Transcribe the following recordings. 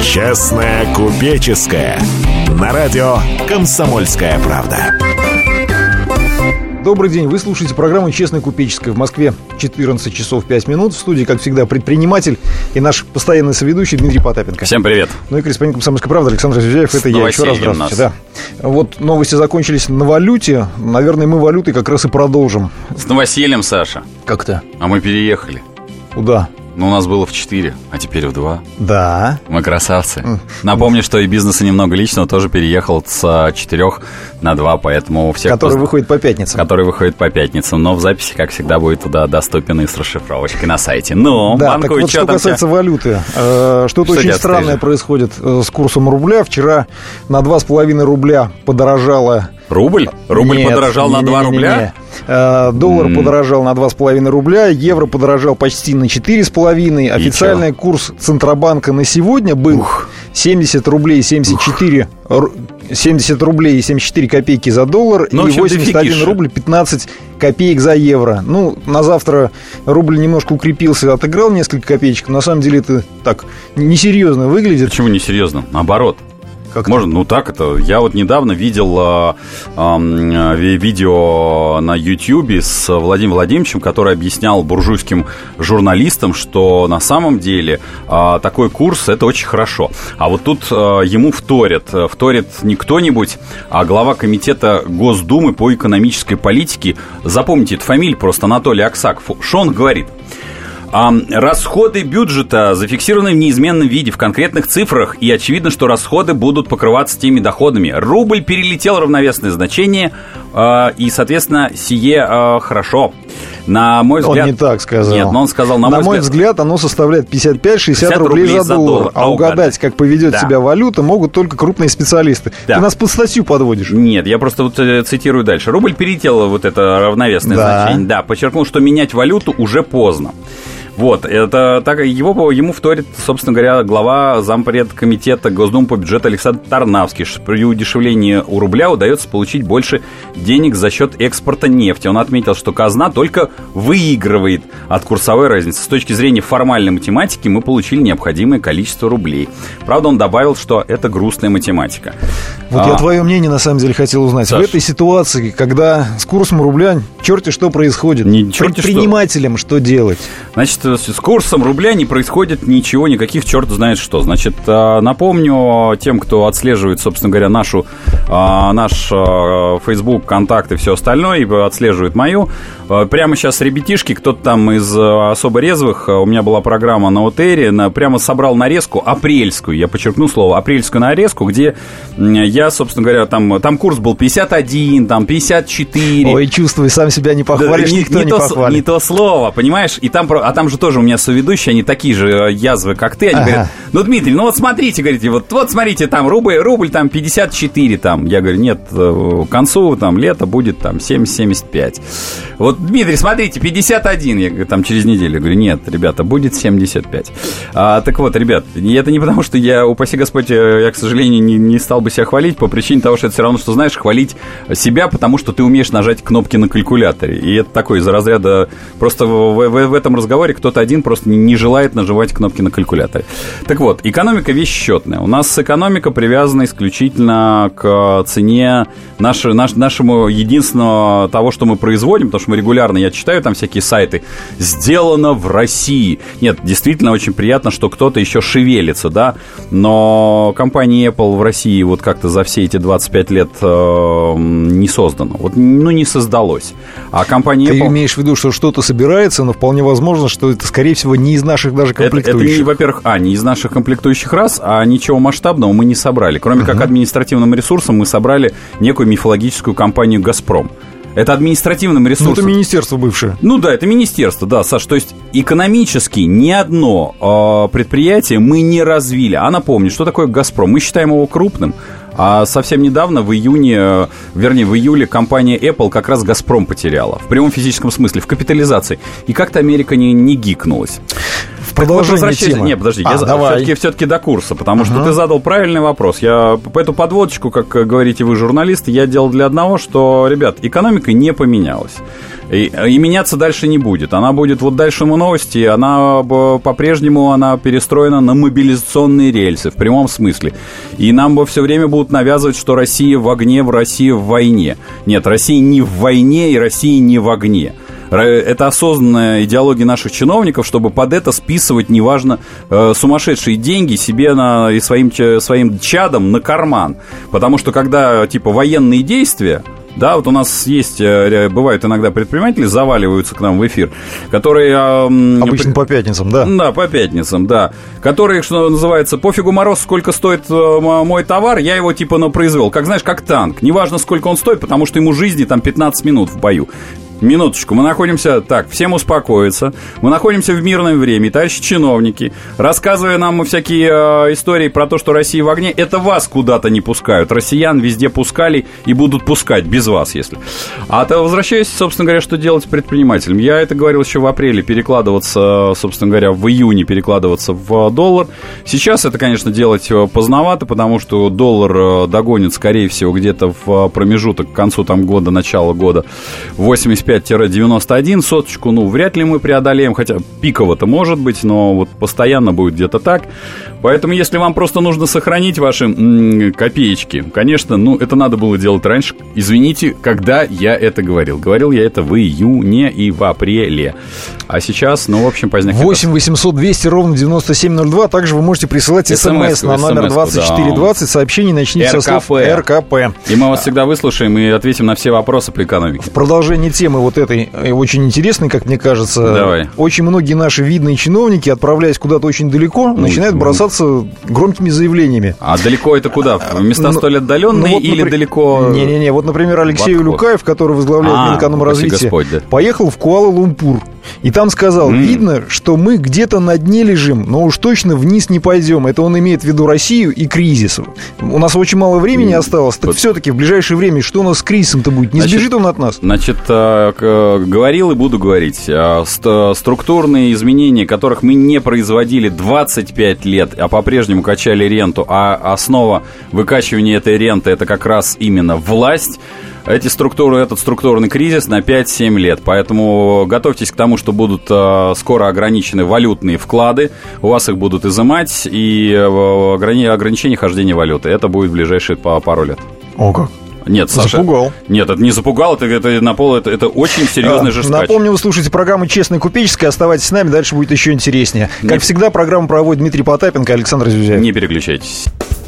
Честная купеческая. На радио «Комсомольская правда». Добрый день, вы слушаете программу «Честная купеческая». В Москве 14 часов 5 минут. В студии, как всегда, предприниматель и наш постоянный соведущий Дмитрий Потапенко. Всем привет. Ну и корреспондент «Комсомольской правды» Александр Зюзяев. Это я. Еще раз здравствуйте. Да. Вот новости закончились на валюте. Наверное, мы валютой как раз и продолжим. С новосельем, Саша. Как-то. А мы переехали. Куда? Ну, у нас было в 4, а теперь в 2. Да. Мы красавцы. Напомню, что и бизнес, и немного личного тоже переехал с 4 на 2, поэтому всех... Который выходит по пятницам. Который выходит по пятницам, но в записи, как всегда, будет туда доступен и с расшифровочкой на сайте. Ну, да, так вот, что касается валюты, что-то очень странное происходит с курсом рубля. Вчера на 2,5 рубля подорожало... Рубль? Рубль подорожал на 2 рубля? Доллар подорожал на 2,5 рубля, евро подорожал почти на 4,5. Официальный курс Центробанка на сегодня был 70 рублей 74 копейки за доллар и 81 рубль 15 копеек за евро. Ну, на завтра рубль немножко укрепился, отыграл несколько копеечек. Но на самом деле это так несерьезно выглядит. Почему несерьезно? Наоборот. Можно, ну так это. Я вот недавно видел видео на Ютьюбе с Владимиром Владимировичем, который объяснял буржуйским журналистам, что на самом деле такой курс — это очень хорошо. А вот тут ему вторит не кто-нибудь, а глава комитета Госдумы по экономической политике. Запомните эту фамилию просто, Анатолий Аксаков. Что он говорит? Расходы бюджета зафиксированы в неизменном виде, в конкретных цифрах, и очевидно, что расходы будут покрываться теми доходами. Рубль перелетел равновесное значение, и, соответственно, сие хорошо. На мой взгляд... Он не так сказал. Нет, но он сказал, на мой взгляд, оно составляет 55-60 рублей за доллар. А угадать, как поведет себя валюта, могут только крупные специалисты. Да. Ты нас под статью подводишь. Нет, я просто вот цитирую дальше. Рубль перелетел вот это равновесное значение. Да, подчеркнул, что менять валюту уже поздно. Вот, это так, ему вторит, собственно говоря, глава зампредкомитета Госдумы по бюджету Александр Тарнавский. При удешевлении у рубля удается получить больше денег за счет экспорта нефти. Он отметил, что казна только выигрывает от курсовой разницы. С точки зрения формальной математики мы получили необходимое количество рублей. Правда, он добавил, что это грустная математика. Вот я твое мнение, на самом деле, хотел узнать. Саш, в этой ситуации, когда с курсом рубля черти что происходит, предпринимателям что делать? Значит, с курсом рубля не происходит ничего, никаких черт знает что. Значит, напомню тем, кто отслеживает, собственно говоря, наш Facebook, контакты и все остальное, и отслеживает мою. Прямо сейчас ребятишки, кто-то там из особо резвых, у меня была программа на ОТРе, прямо собрал нарезку апрельскую, я подчеркну слово, апрельскую нарезку, где я, собственно говоря, там курс был 51, там 54. Ой, чувствуй, сам себя не похвалишь, никто не похвалит. Не то слово, понимаешь? И там же тоже у меня соведущие, они такие же язвы, как ты, они говорят, ну, Дмитрий, ну вот смотрите, говорите, вот смотрите, там рубль там 54, там. Я говорю, нет, к концу там лета будет там 70-75. Вот, Дмитрий, смотрите, 51, я говорю, там через неделю. Я говорю, нет, ребята, будет 75. Так вот, ребят, это не потому, что я, упаси Господь, я, к сожалению, не стал бы себя хвалить, по причине того, что это все равно, что, знаешь, хвалить себя, потому что ты умеешь нажать кнопки на калькуляторе. И это такой из разряда, просто в этом разговоре кто-то один просто не желает нажимать кнопки на калькуляторе. Так вот, экономика вещь счетная. У нас экономика привязана исключительно к цене нашему единственного того, что мы производим, потому что мы регулярно, я читаю там всякие сайты, сделано в России. Нет, действительно очень приятно, что кто-то еще шевелится, да, но компания Apple в России вот как-то за все эти 25 лет не создана. Вот, ну, не создалось. А компания Apple... Ты имеешь в виду, что что-то собирается, но вполне возможно, что это, скорее всего, не из наших даже комплектующих. Это во-первых, не из наших комплектующих раз, а ничего масштабного мы не собрали. Кроме как административным ресурсом мы собрали некую мифологическую компанию «Газпром». Это административным ресурсом. Ну, это министерство бывшее. Ну да, это министерство, да, Саш. То есть экономически ни одно предприятие мы не развили. А напомню, что такое «Газпром»? Мы считаем его крупным. А совсем недавно, в июле, компания Apple как раз «Газпром» потеряла. В прямом физическом смысле, в капитализации. И как-то Америка не гикнулась. продолжение темы. Не, подожди, я все-таки до курса, потому что ты задал правильный вопрос. Я эту подводочку, как говорите вы, журналисты, я делал для одного, что, ребят, экономика не поменялась. И меняться дальше не будет. Она будет, вот дальше мы новости, она по-прежнему она перестроена на мобилизационные рельсы, в прямом смысле. И нам все время будут навязывать, что Россия в огне, Россия в войне. Нет, Россия не в войне и Россия не в огне. Это осознанная идеология наших чиновников, чтобы под это списывать, неважно, сумасшедшие деньги себе и своим чадам на карман. Потому что когда, типа, военные действия, да, вот у нас есть, бывают иногда предприниматели, заваливаются к нам в эфир, которые... Обычно по пятницам, да? Да, по пятницам, да. Которые, что называется, пофигу мороз, сколько стоит мой товар, я его типа произвел. Как, знаешь, как танк. Неважно, сколько он стоит, потому что ему жизни там 15 минут в бою. Минуточку, мы находимся, так, всем успокоиться, мы находимся в мирное время, товарищи чиновники, рассказывая нам всякие истории про то, что Россия в огне, это вас куда-то не пускают, россиян везде пускали и будут пускать, без вас, если. А то возвращаясь, собственно говоря, что делать предпринимателям, я это говорил еще в апреле, перекладываться, собственно говоря, в июне перекладываться в доллар, сейчас это, конечно, делать поздновато, потому что доллар догонит, скорее всего, где-то в промежуток к концу там года, начала года, 85-91 соточку, ну, вряд ли мы преодолеем, хотя пиково-то может быть, но вот постоянно будет где-то так. Поэтому, если вам просто нужно сохранить ваши копеечки, конечно, ну, это надо было делать раньше. Извините, когда я это говорил. Говорил я это в июне и в апреле. А сейчас, ну, в общем, поздняк. 8 800 200 ровно 9702. Также вы можете присылать смс на номер 2420. Да. Сообщение начните со слов РКП. И мы вас всегда выслушаем и ответим на все вопросы по экономике. В продолжение темы вот этой, очень интересной, как мне кажется. Давай. Очень многие наши видные чиновники, отправляясь куда-то очень далеко, начинают бросаться громкими заявлениями. А далеко это куда? В места столь отдаленные вот, или далеко? Не-не-не, вот, например, Алексей Улюкаев, который возглавляет Минэкономразвития, поехал в Куала-Лумпур. И там сказал, видно, что мы где-то на дне лежим, но уж точно вниз не пойдем. Это он имеет в виду Россию и кризис. У нас очень мало времени осталось. Так все-таки в ближайшее время, что у нас с кризисом-то будет? Не сбежит он от нас? Значит, говорил и буду говорить. Структурные изменения, которых мы не производили 25 лет, а по-прежнему качали ренту, а основа выкачивания этой ренты — это как раз именно власть. Этот структурный кризис на 5-7 лет. Поэтому готовьтесь к тому, что будут скоро ограничены валютные вклады. У вас их будут изымать. И ограничение хождения валюты. Это будет в ближайшие пару лет. О, как? Нет, Саша. Запугал. Нет, это не запугал, это очень серьезный жесткач. Напомню, вы слушаете программу «Честная купеческая». Оставайтесь с нами, дальше будет еще интереснее. Как всегда, программу проводит Дмитрий Потапенко и Александр Зюзяев. Не переключайтесь.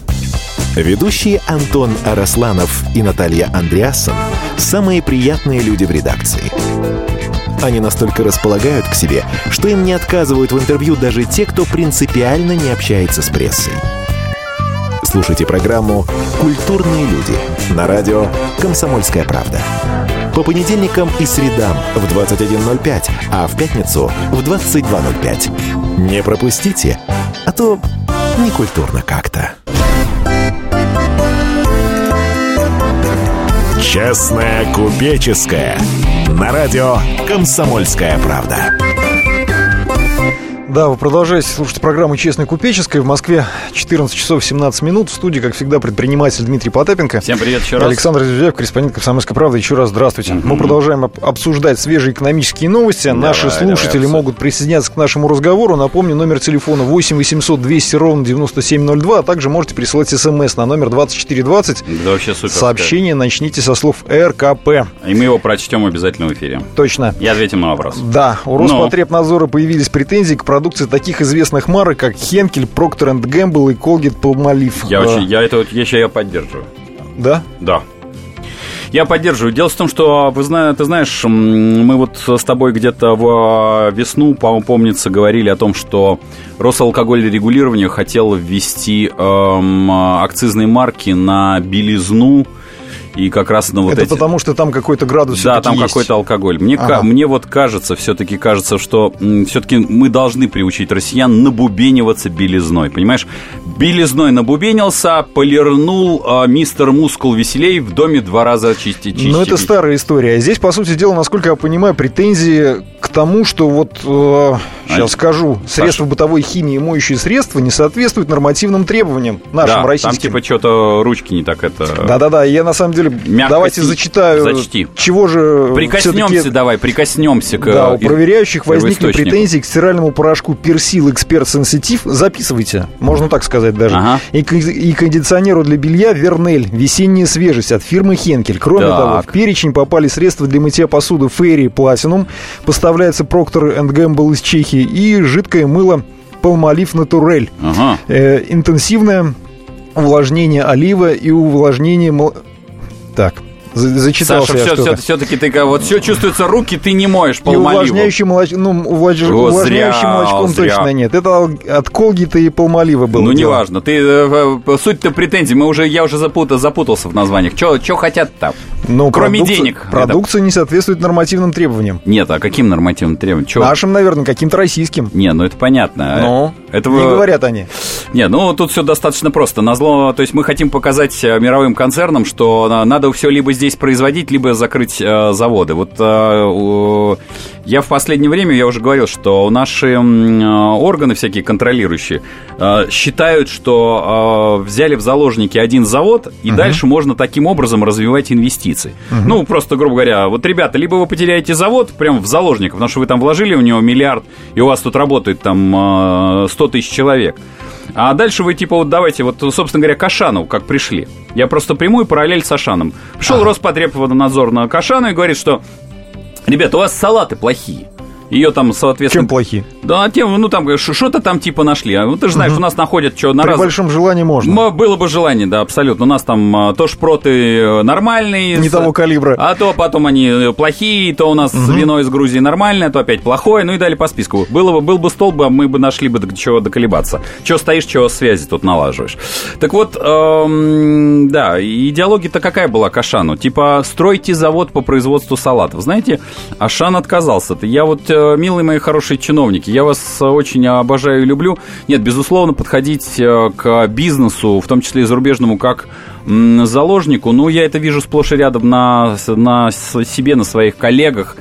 Ведущие Антон Арасланов и Наталья Андреасон – самые приятные люди в редакции. Они настолько располагают к себе, что им не отказывают в интервью даже те, кто принципиально не общается с прессой. Слушайте программу «Культурные люди» на радио «Комсомольская правда». По понедельникам и средам в 21:05, а в пятницу в 22:05. Не пропустите, а то некультурно как-то. Честная купеческая на радио «Комсомольская правда». Да, вы продолжаете слушать программу «Честная купеческая». В Москве 14 часов 17 минут. В студии, как всегда, предприниматель Дмитрий Потапенко. Всем привет еще раз. Александр Зюзяев, корреспондент «Комсомольской правды». Еще раз здравствуйте. Мы продолжаем обсуждать свежие экономические новости. Наши слушатели могут присоединяться к нашему разговору. Напомню, номер телефона 8 800 200 ровно 9702. А также можете присылать смс на номер 2420. Да, вообще супер. Сообщение начните со слов РКП. И мы его прочтем обязательно в эфире. Точно. И ответим на вопрос. Да, у Роспотребнадзора появились претензии к продукции таких известных марок, как Хенкель, Procter & Gamble и Colgate-Palmolive. Я поддерживаю. Да? Да. Я поддерживаю. Дело в том, что, ты знаешь, мы вот с тобой где-то в весну, по-моему, помнится, говорили о том, что Росалкогольное регулирование хотело ввести акцизные марки на белизну И как раз, ну, вот это потому, что там какой-то градус. Да, там какой-то алкоголь. Мне вот кажется, все-таки кажется, что все-таки мы должны приучить россиян набубениваться белизной. Понимаешь? Белизной набубенился, полирнул, мистер Мускул веселей, в доме 2 раза чистить. Ну, это старая история. Здесь, по сути дела, насколько я понимаю, претензии к тому, что вот, сейчас скажу, средства бытовой химии и моющие средства не соответствуют нормативным требованиям нашим российским. Там типа что-то ручки не так это... Да-да-да, я на самом деле, давайте зачитаю. Зачти. Чего же... Прикоснемся к... Да, у проверяющих возникли претензии к стиральному порошку Персил Эксперт Сенситив. Записывайте, можно так сказать даже. И кондиционеру для белья Вернель «Весенняя свежесть» от фирмы Хенкель. Кроме того, в перечень попали средства для мытья посуды Фейри Platinum, поставляется Procter & Gamble из Чехии, и жидкое мыло Palmolive Naturel. Интенсивное увлажнение олива и увлажнение... Так... Зачитался Саша, все-таки ты вот все чувствуется, руки ты не моешь Palmolive. Увлажняющим молочком точно нет. Это от Колгейта и Palmolive было. Ну, неважно. Суть-то претензий. Я уже запутался в названиях. Что хотят там? Кроме денег. Продукция не соответствует нормативным требованиям. Нет, а каким нормативным требованиям? Нашим, наверное, каким-то российским. Не, ну это понятно. Не говорят они. Не, ну тут все достаточно просто. Назло, то есть мы хотим показать мировым концернам, что надо все либо здесь производить, либо закрыть заводы. Вот я в последнее время, я уже говорил, что наши органы всякие контролирующие считают, что взяли в заложники один завод, и дальше можно таким образом развивать инвестиции. Ну, просто, грубо говоря, вот, ребята, либо вы потеряете завод прямо в заложниках, потому что вы там вложили в него миллиард, и у вас тут работает там 100 тысяч человек. А дальше вы типа вот давайте, вот, собственно говоря, к Ашанову как пришли. Я просто прямую параллель с Ашаном. Пришел Роспотребнадзор на Ашану и говорит, что, ребята, у вас салаты плохие. Ее там, соответственно... Чем плохие? Да, тем, там, что-то там типа нашли. Ты же знаешь, у нас находят что на раз... При большом желании можно. Было бы желание, да, абсолютно. У нас там то шпроты нормальные. Не того калибра. А то потом они плохие, то у нас вино из Грузии нормальное, то опять плохое, ну и дали по списку. Был бы стол, мы бы нашли бы до чего доколебаться. Чего стоишь, чего связи тут налаживаешь. Так вот, да, идеология-то какая была к Ашану? Типа, стройте завод по производству салатов. Знаете, Ашан отказался-то. Я вот... Милые мои хорошие чиновники, я вас очень обожаю и люблю. Нет, безусловно, подходить к бизнесу, в том числе и зарубежному, как заложнику, ну, я это вижу сплошь и рядом на себе, на своих коллегах.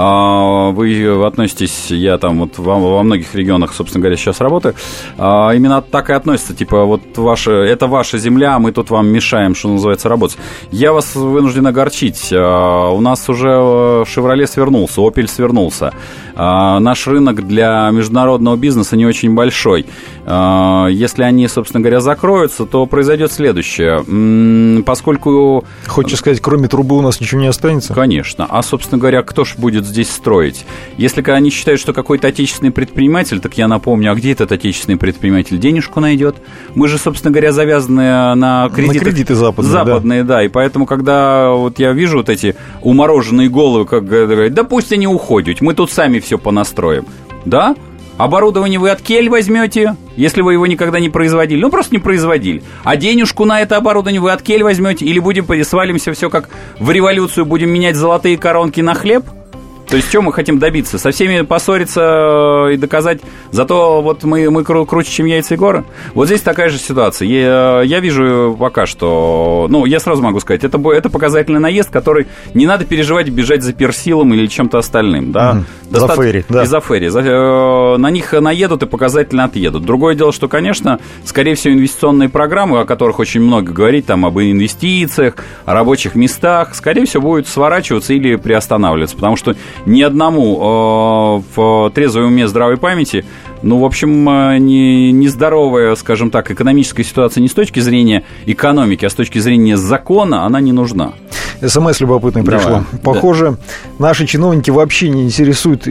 Вы относитесь, я там вот во многих регионах, собственно говоря, сейчас работаю, именно так и относятся, типа, вот это ваша земля, мы тут вам мешаем, что называется, работать. Я вас вынужден огорчить. У нас уже «Шевроле» свернулся, «Опель» свернулся. Наш рынок для международного бизнеса не очень большой. Если они, собственно говоря, закроются, то произойдет следующее. Поскольку... Хочешь сказать, кроме трубы у нас ничего не останется? Конечно. А, собственно говоря, кто же будет здесь строить? Если они считают, что какой-то отечественный предприниматель, так я напомню, а где этот отечественный предприниматель денежку найдет? Мы же, собственно говоря, завязаны на кредиты. На кредиты западные, да. И поэтому, когда вот я вижу вот эти умороженные головы, как говорят, да пусть они уходят, мы тут сами все понастроим. Да? Оборудование вы от Кель возьмете, если вы его никогда не производили. Ну, просто не производили. А денежку на это оборудование вы от Кель возьмете, или свалимся все как в революцию, будем менять золотые коронки на хлеб? То есть, что мы хотим добиться? Со всеми поссориться и доказать, зато вот мы круче, чем яйца и горы? Вот здесь такая же ситуация. Я вижу пока что... Ну, я сразу могу сказать, это показательный наезд, который не надо переживать, бежать за Персилом или чем-то остальным. Да? За Фейри. Да. И за Фейри. На них наедут и показательно отъедут. Другое дело, что, конечно, скорее всего, инвестиционные программы, о которых очень много говорить, там, об инвестициях, о рабочих местах, скорее всего, будут сворачиваться или приостанавливаться, потому что ни одному в трезвой уме, здравой памяти, ну, в общем, нездоровая, скажем так, экономическая ситуация не с точки зрения экономики, а с точки зрения закона, она не нужна. СМС любопытный пришло. Похоже, наших чиновников вообще не интересует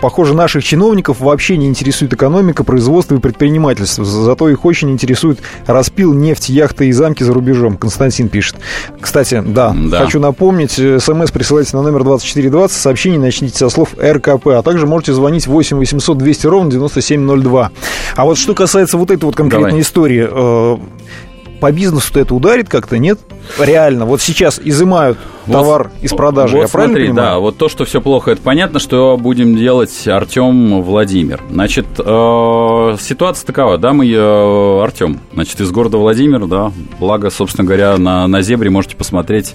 экономика, производство и предпринимательство. Зато их очень интересует распил, нефть, яхты и замки за рубежом. Константин пишет. Кстати, да. Хочу напомнить, СМС присылайте на номер 2420, сообщение начните со слов РКП, а также можете звонить 8 800 200 ровно 9702. А вот что касается вот этой вот конкретной истории... по бизнесу-то это ударит как-то, нет? Реально, вот сейчас изымают товар из продажи, вот я правильно смотри, понимаю? Да, вот то, что все плохо, это понятно, что будем делать Артем, Владимир. Значит, ситуация такова, да, мы, Артем, значит, из города Владимир, да, благо, собственно говоря, на Зебре можете посмотреть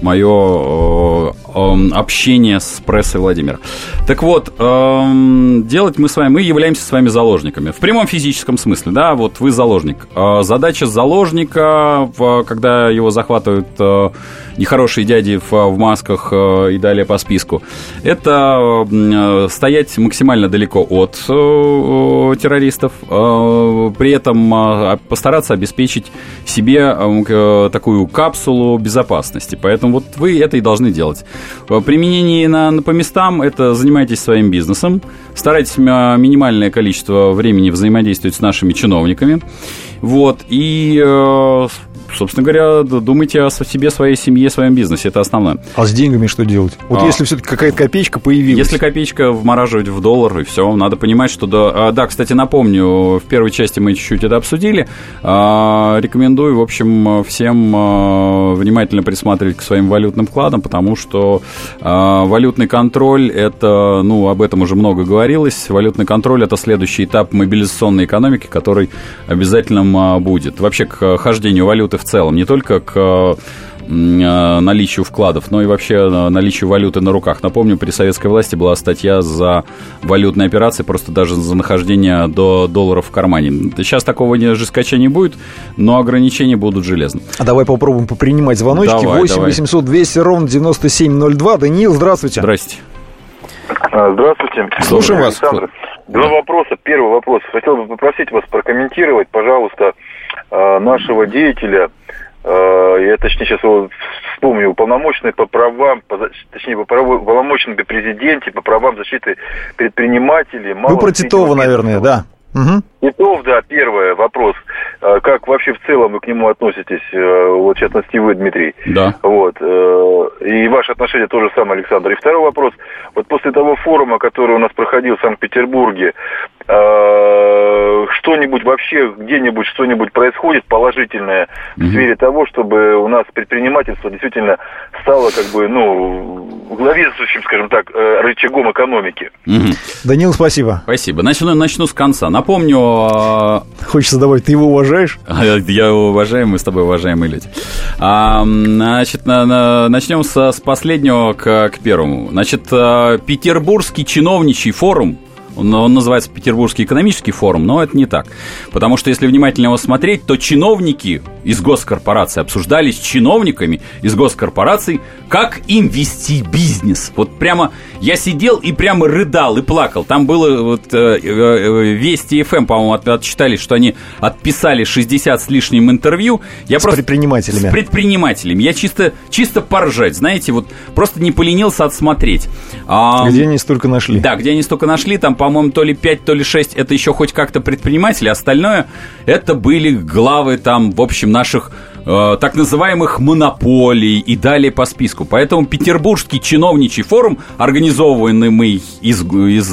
мое общение с прессой Владимира. Так вот, делать мы являемся с вами заложниками. В прямом физическом смысле, да, вот вы заложник. Задача заложника, когда его захватывают нехорошие дяди в масках и далее по списку, это стоять максимально далеко от террористов, при этом постараться обеспечить себе такую капсулу безопасности. Поэтому вот вы это и должны делать. Применение по местам — это занимайтесь своим бизнесом, старайтесь минимальное количество времени взаимодействовать с нашими чиновниками, вот, и, собственно говоря, думайте о себе, своей семье, своем бизнесе, это основное. А с деньгами что делать? Вот если все-таки какая-то копеечка появилась. Если копеечка, вмораживать в доллар, и все, надо понимать, что... Да, кстати, напомню, в первой части мы чуть-чуть это обсудили, рекомендую, в общем, всем внимательно присматривать к своим валютным вкладам, потому что валютный контроль, это, об этом уже много говорилось, валютный контроль — это следующий этап мобилизационной экономики, который обязательно будет. Вообще, к хождению валюты в целом, не только к наличию вкладов, но и вообще наличию валюты на руках. Напомню, при советской власти была статья за валютные операции, просто даже за нахождение до долларов в кармане. Сейчас такого жесткача не будет, но ограничения будут железны. А давай попробуем попринимать звоночки. 8-800-200-97-02. Даниил, здравствуйте. Здрасте. Здравствуйте. Слушаем вас. Александр. Два вопроса. Первый вопрос. Хотел бы попросить вас прокомментировать, пожалуйста, нашего деятеля, я точнее сейчас его вспомню, уполномоченный по правам, уполномоченный при президенте по правам защиты предпринимателей. Вы про Титова, наверное, да? Угу. Титов, да, первый вопрос. Как вообще в целом вы к нему относитесь, вот в частности вы, Дмитрий? Да. Вот. И ваше отношение тоже самое, Александр. И второй вопрос. Вот после того форума, который у нас проходил в Санкт-Петербурге, что-нибудь вообще, где-нибудь что-нибудь происходит положительное в сфере того, чтобы у нас предпринимательство действительно стало главенствующим, скажем так, рычагом экономики. Данил, спасибо. Спасибо. Начну с конца. Напомню... Хочется добавить, ты его уважаешь? Я его уважаю, мы с тобой уважаемые люди. Значит, начнем с последнего к первому. Значит, Петербургский чиновничий форум, он называется Петербургский экономический форум, но это не так. Потому что, если внимательно его смотреть, то чиновники из госкорпораций обсуждались с чиновниками из госкорпораций, как им вести бизнес. Вот прямо я сидел и прямо рыдал и плакал. Там было вот Вести ФМ, по-моему, отчитались, что они отписали 60 с лишним интервью. Предпринимателями. С предпринимателями. Я чисто поржать, знаете, вот просто не поленился отсмотреть. Где они столько нашли? Да, где они столько нашли, там, по-моему, то ли 5, то ли 6, это еще хоть как-то предприниматели, остальное это были главы там, в общем, наших так называемых монополий и далее по списку. Поэтому Петербургский чиновничий форум, организованный из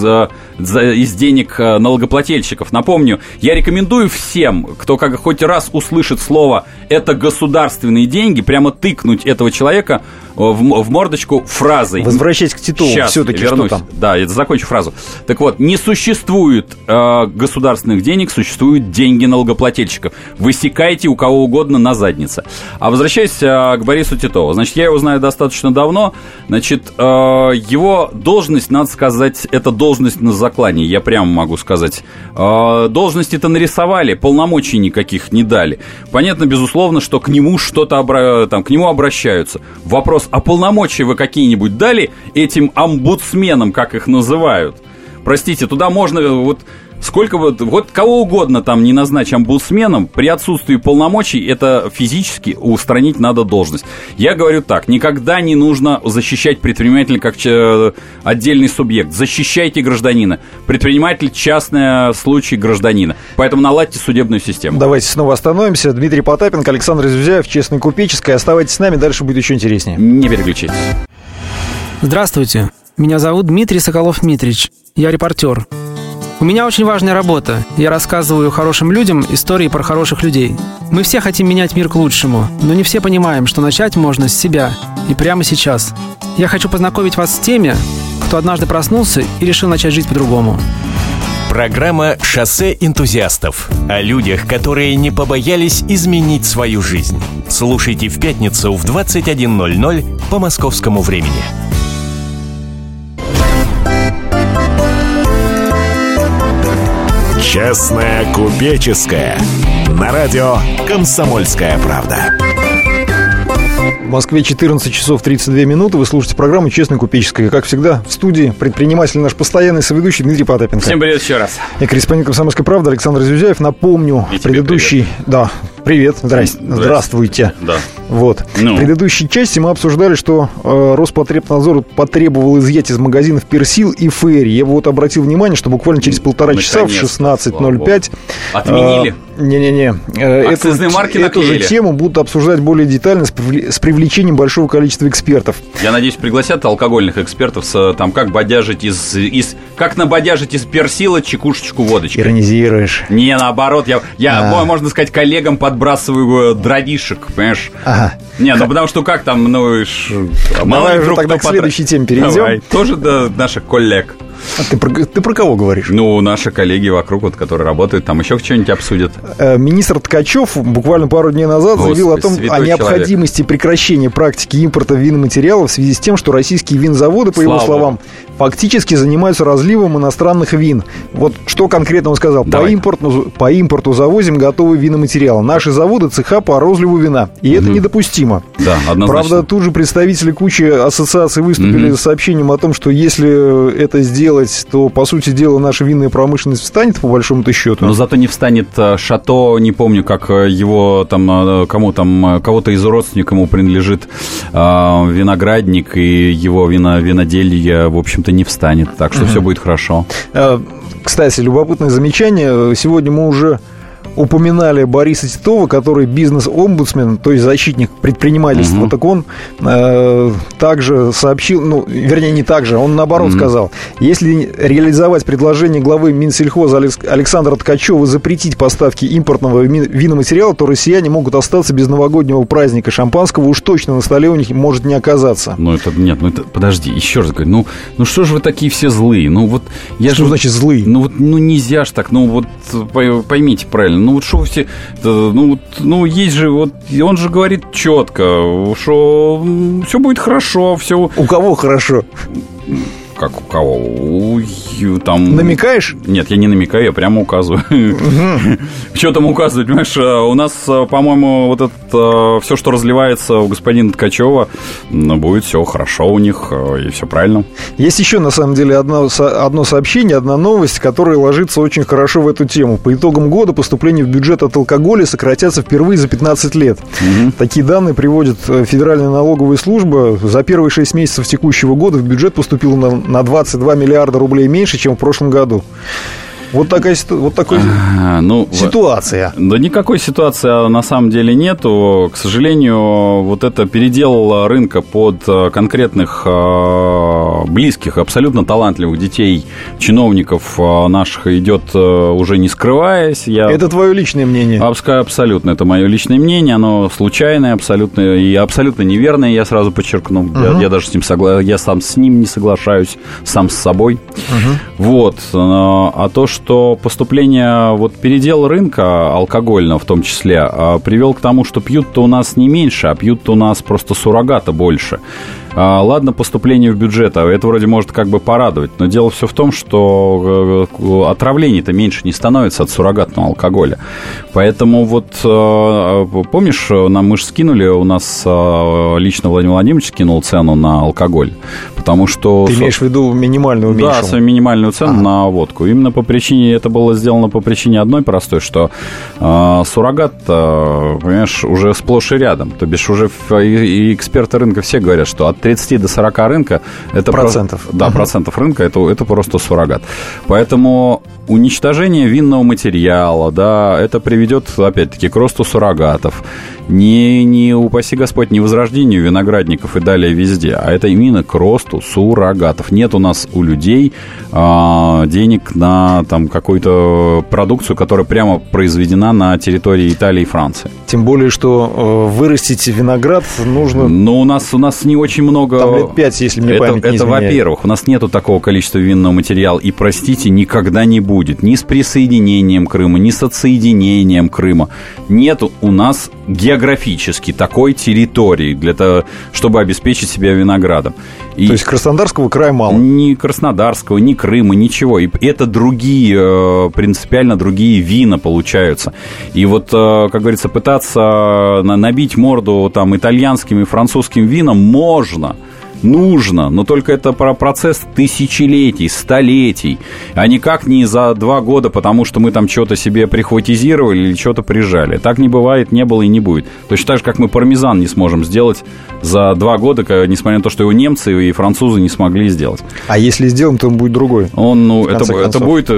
денег налогоплательщиков, напомню, я рекомендую всем, кто хоть раз услышит слово «это государственные деньги», прямо тыкнуть этого человека в мордочку фразой. Возвращаясь к Титову, все-таки вернусь. Что там? Да, я закончу фразу. Так вот, не существует государственных денег, существуют деньги налогоплательщиков. Высекайте у кого угодно на заднице. А возвращаясь к Борису Титову. Значит, я его знаю достаточно давно. Значит, его должность, надо сказать, это должность на заклане, я прямо могу сказать. Должности-то нарисовали, полномочий никаких не дали. Понятно, безусловно, что к нему к нему обращаются. Вопрос, а полномочия вы какие-нибудь дали этим омбудсменам, как их называют? Простите, туда можно сколько вот кого угодно там не назначь омбудсменом, при отсутствии полномочий это физически устранить надо должность. Я говорю так, никогда не нужно защищать предпринимателя как отдельный субъект. Защищайте гражданина. Предприниматель — частный случай гражданина. Поэтому наладьте судебную систему. Давайте снова остановимся. Дмитрий Потапенко, Александр Зюзяев, Честный купеческий. Оставайтесь с нами, дальше будет еще интереснее. Не переключайтесь. Здравствуйте. Меня зовут Дмитрий Соколов-Митрич. Я репортер. У меня очень важная работа. Я рассказываю хорошим людям истории про хороших людей. Мы все хотим менять мир к лучшему, но не все понимаем, что начать можно с себя и прямо сейчас. Я хочу познакомить вас с теми, кто однажды проснулся и решил начать жить по-другому. Программа «Шоссе энтузиастов» о людях, которые не побоялись изменить свою жизнь. Слушайте в пятницу в 21:00 по московскому времени. Честная купеческая. На радио «Комсомольская правда». В Москве 14 часов 32 минуты. Вы слушаете программу «Честная купеческая». Как всегда, в студии предприниматель наш постоянный соведущий Дмитрий Потапенко. Всем привет еще раз. И корреспондент «Комсомольской правды» Александр Зюзяев. Напомню, и предыдущий... Привет. Да, привет. Здравствуйте. Да. Вот. В предыдущей части мы обсуждали, что Роспотребнадзор потребовал изъять из магазинов Персил и Фейри. Я вот обратил внимание, что буквально через полтора часа в 16:05... Отменили? Не-не-не. Эту же тему будут обсуждать более детально с привлечением большого количества экспертов. Я надеюсь, пригласят алкогольных экспертов там как бодяжить как набодяжить из персила чекушечку водочкой. Иронизируешь. Не, наоборот, я можно сказать, коллегам подбрасываю дровишек, понимаешь? Ага. Не, ну потому что как там, Давай уже тогда к следующей теме перейдем. Давай. Тоже до наших коллег. А ты про кого говоришь? Ну, наши коллеги вокруг, вот, которые работают, там еще что-нибудь обсудят. Министр Ткачев буквально пару дней назад заявил о необходимости прекращения практики импорта виноматериалов в связи с тем, что российские винзаводы, по его словам, фактически занимаются разливом иностранных вин. Вот что конкретно он сказал. По импорту завозим готовые виноматериалы. Наши заводы цеха по розливу вина. И это недопустимо. Да, однозначно. Правда, тут же представители кучи ассоциаций выступили с сообщением о том, что если это сделать, то, по сути дела, наша винная промышленность встанет, по большому-то счету. Но зато не встанет Шато, не помню, как его там, кого-то из родственников ему принадлежит виноградник, и его виноделье, в общем-то, не встанет. Так что все будет хорошо. Кстати, любопытное замечание. Сегодня мы уже упоминали Бориса Титова, который бизнес-омбудсмен, то есть защитник предпринимательства. Так он также сообщил, не так же, он наоборот сказал, если реализовать предложение главы Минсельхоза Александра Ткачева запретить поставки импортного виноматериала, то россияне могут остаться без новогоднего праздника шампанского, уж точно на столе у них может не оказаться. Подожди, еще раз говорю, что же вы такие все злые? Что значит злые? Нельзя ж так, поймите правильно. Что вы все... есть же... Он же говорит четко, что все будет хорошо, все... У кого хорошо? Как у кого? Намекаешь? Нет, я не намекаю, я прямо указываю. Что там указывать, понимаешь? У нас, по-моему, вот это все, что разливается у господина Ткачева, будет все хорошо у них, и все правильно. Есть еще, на самом деле, одно сообщение, одна новость, которая ложится очень хорошо в эту тему. По итогам года поступления в бюджет от алкоголя сократятся впервые за 15 лет. Такие данные приводит Федеральная налоговая служба. За первые 6 месяцев текущего года в бюджет поступило на 22 миллиарда рублей меньше, чем в прошлом году. Вот такая ситуация. Да никакой ситуации на самом деле нету. К сожалению, вот это передел рынка под конкретных близких, абсолютно талантливых детей, чиновников наших идет уже не скрываясь. Это твое личное мнение? Абсолютно, это мое личное мнение. Оно случайное, абсолютно и абсолютно неверное, я сразу подчеркну. Я даже с ним я сам с ним не соглашаюсь, сам с собой. Вот. А то, что поступление, передел рынка алкогольного в том числе, привел к тому, что пьют-то у нас не меньше, а пьют-то у нас просто суррогата больше. Ладно, поступление в бюджет, это вроде может как бы порадовать, но дело все в том, что отравлений-то меньше не становится от суррогатного алкоголя. Поэтому помнишь, мы же скинули, у нас лично Владимир Владимирович скинул цену на алкоголь, потому что... Ты имеешь в виду минимальную уменьшил? Да, свою минимальную цену на водку. Именно это было сделано по причине одной простой, что суррогат, понимаешь, уже сплошь и рядом. То бишь уже и эксперты рынка все говорят, что от 30 до 40 рынка это процентов. Процентов рынка это просто суррогат. Поэтому уничтожение винного материала, да, это приведет, опять-таки, к росту суррогатов. Не упаси Господь, не возрождению виноградников и далее везде, а это именно к росту суррогатов. Нет у нас у людей денег на там какую-то продукцию, которая прямо произведена на территории Италии и Франции. Тем более, что вырастить виноград нужно... Но у нас не очень много... Там лет 5, если мне память не изменяет. Это, во-первых, у нас нету такого количества винного материала, и, простите, никогда не будет. Ни с присоединением Крыма, ни с отсоединением Крыма. Нет у нас географически такой территории, для того, чтобы обеспечить себя виноградом. То есть Краснодарского края мало? Ни Краснодарского, ни Крыма, ничего. И это другие, принципиально другие вина получаются. И вот, как говорится, пытаться набить морду там итальянским и французским винам можно, нужно, но только это процесс тысячелетий, столетий, а никак не за 2 года, потому что мы там что-то себе прихватизировали или что-то прижали. Так не бывает, не было и не будет. Точно так же, как мы пармезан не сможем сделать за 2 года, несмотря на то, что его немцы и французы не смогли сделать. А если сделаем, то он будет другой? Это будет...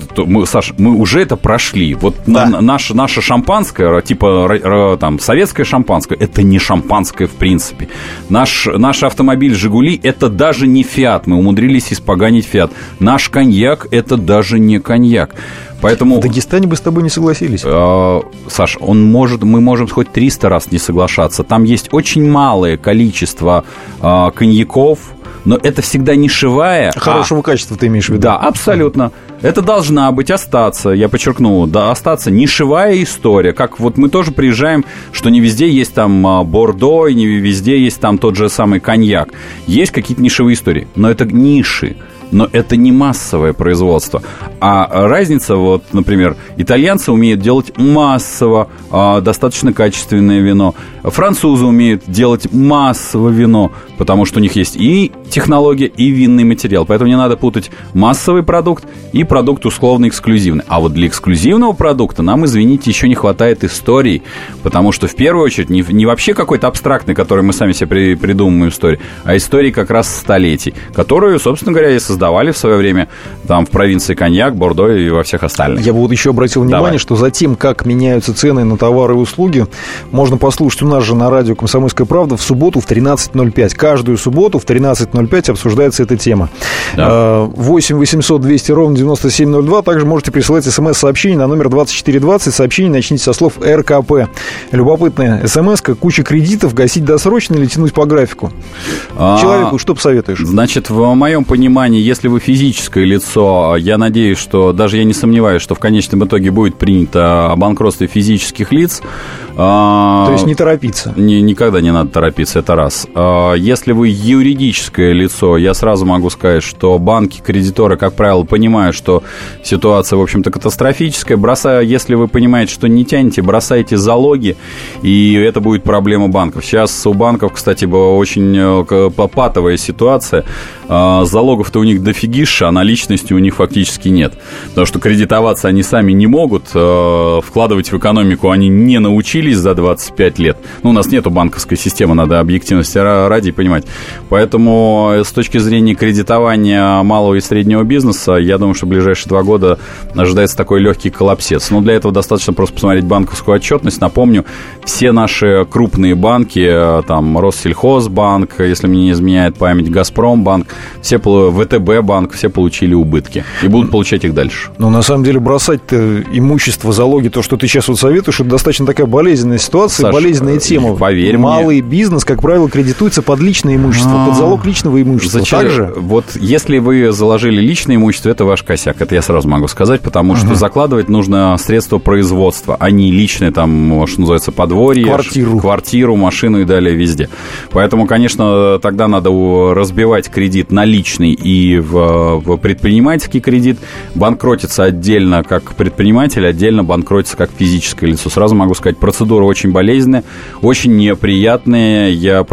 Саш, мы уже это прошли. Вот да. Наше шампанское, типа там, советское шампанское, это не шампанское в принципе. Наш автомобиль «Жигули» — это даже не «Фиат». Мы умудрились испоганить «Фиат». Наш коньяк — это даже не коньяк. Поэтому... В Дагестане бы с тобой не согласились. Саш, мы можем хоть 300 раз не соглашаться. Там есть очень малое количество коньяков, но это всегда нишевая... Хорошего качества ты имеешь в виду? Да, абсолютно. Это должна быть, остаться, я подчеркну, да, остаться нишевая история. Как вот мы тоже приезжаем, что не везде есть там Бордо, и не везде есть там тот же самый коньяк. Есть какие-то нишевые истории, но это ниши. Но это не массовое производство. А разница, вот, например, итальянцы умеют делать массово достаточно качественное вино. Французы умеют делать массово вино, потому что у них есть и технология, и винный материал. Поэтому не надо путать массовый продукт и продукт условно эксклюзивный. А вот для эксклюзивного продукта нам, извините, еще не хватает истории, потому что в первую очередь не вообще какой-то абстрактный, который мы сами себе придумываем историю, а истории как раз столетий, которую, собственно говоря, и создавали в свое время там в провинции коньяк, Бордо и во всех остальных. Я бы вот еще обратил внимание, что за тем, как меняются цены на товары и услуги, можно послушать у нас же на радио «Комсомольская правда» в субботу в 13:05. Каждую субботу в 13:05 обсуждается эта тема. Да. 8 800 200 ровно 9702. Также можете присылать смс-сообщение на номер 2420. Сообщение начните со слов РКП. Любопытная смс-ка. Куча кредитов. Гасить досрочно или тянуть по графику? Человеку что посоветуешь? Значит, в моем понимании, если вы физическое лицо, я надеюсь, что даже я не сомневаюсь, что в конечном итоге будет принято о банкротстве физических лиц. То есть не торопиться? Никогда не надо торопиться, это раз. Если вы юридическое лицо, я сразу могу сказать, что банки, кредиторы, как правило, понимают, что ситуация, в общем-то, катастрофическая. Если вы понимаете, что не тянете, бросайте залоги, и это будет проблема банков. Сейчас у банков, кстати, была очень патовая ситуация. Залогов-то у них дофигища, а наличности у них фактически нет. Потому что кредитоваться они сами не могут, вкладывать в экономику они не научились за 25 лет. У нас нету банковской системы, надо объективности ради понимать. Поэтому с точки зрения кредитования малого и среднего бизнеса, я думаю, что в ближайшие 2 года ожидается такой легкий коллапсец. Но для этого достаточно просто посмотреть банковскую отчетность. Напомню, все наши крупные банки, там Россельхозбанк, если мне не изменяет память, Газпромбанк, все ВТБ банк, все получили убытки и будут получать их дальше. Ну, на самом деле, бросать-то имущество, залоги, то, что ты сейчас вот советуешь, это достаточно такая болезненная ситуация, Саш, болезненная тема. Поверь Малый мне. Бизнес, как правило, кредитуется под личное имущество, под залог личного имущества. Зачем? Также? Вот если вы заложили личное имущество, это ваш косяк, это я сразу могу сказать, потому что закладывать нужно средства производства, а не личное, там, что называется, подворье, квартиру, машину и далее везде. Поэтому, конечно, тогда надо разбивать кредит на личный и в предпринимательский кредит, банкротиться отдельно как предприниматель, отдельно банкротиться как физическое лицо. Сразу могу сказать, процедура очень болезненная, очень неприятная. Я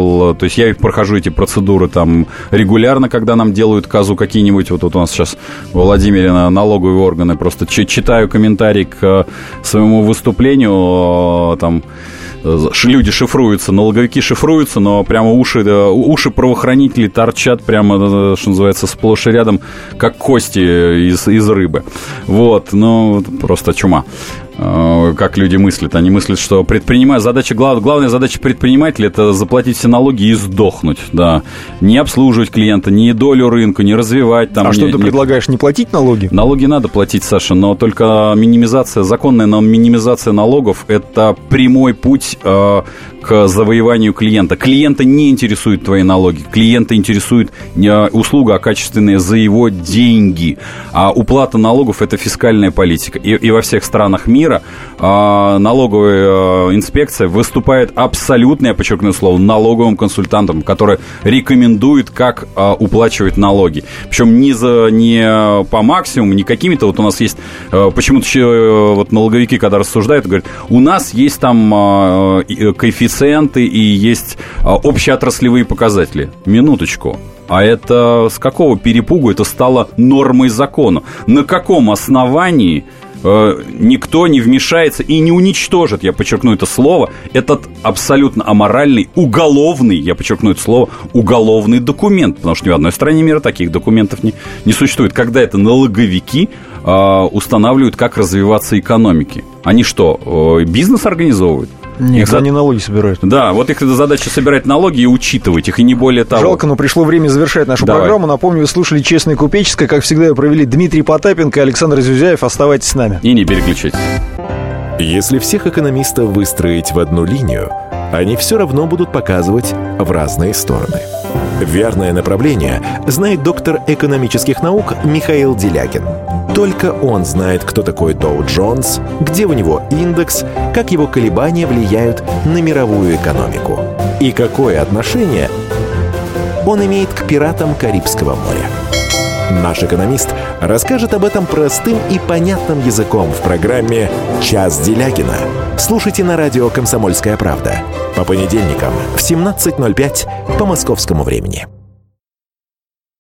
прохожу эти процедуры там регулярно, когда нам делают казу какие-нибудь. Вот у нас сейчас в Владимире налоговые органы. Просто читаю комментарий к своему выступлению там люди шифруются, налоговики шифруются, но прямо уши правоохранителей торчат прямо, что называется, сплошь и рядом, как кости из рыбы. Вот, ну, просто чума. Как люди мыслят. Они мыслят, что главная задача предпринимателя — это заплатить все налоги и сдохнуть, да. Не обслуживать клиента, не долю рынка, не развивать. Там, что ты предлагаешь, не платить налоги? Налоги надо платить, Саша, но только законная минимизация налогов — это прямой путь к завоеванию клиента. Клиента не интересуют твои налоги. Клиента интересует услуга качественная за его деньги. А уплата налогов — это фискальная политика. И во всех странах мира налоговая инспекция выступает абсолютно, я подчеркну слово, налоговым консультантом, который рекомендует, как уплачивать налоги. Причем не по максимуму, не какими-то. Вот у нас есть почему-то вот налоговики, когда рассуждают, говорят, у нас есть там коэффициенты и есть общеотраслевые показатели. Минуточку. А это с какого перепугу это стало нормой закона? На каком основании никто не вмешается и не уничтожит, я подчеркну это слово, этот абсолютно аморальный, уголовный, я подчеркну это слово, уголовный документ, потому что ни в одной стране мира таких документов не существует, когда это налоговики устанавливают, как развиваться экономике. Они что, бизнес организовывают? Нет, они налоги собирают. Да, вот их задача собирать налоги и учитывать их, и не более того. Жалко, но пришло время завершать нашу программу. Напомню, вы слушали «Честное купеческое». Как всегда, ее провели Дмитрий Потапенко и Александр Зюзяев. Оставайтесь с нами. И не переключайтесь. Если всех экономистов выстроить в одну линию, они все равно будут показывать в разные стороны. Верное направление знает доктор экономических наук Михаил Делякин. Только он знает, кто такой Доу Джонс, где у него индекс, как его колебания влияют на мировую экономику и какое отношение он имеет к пиратам Карибского моря. Наш экономист расскажет об этом простым и понятным языком в программе «Час Делякина». Слушайте на радио «Комсомольская правда» по понедельникам в 17:05 по московскому времени.